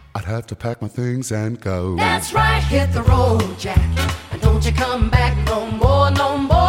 I'd have to pack my things and go. That's right, hit the road, Jack, and don't you come back no more, no more.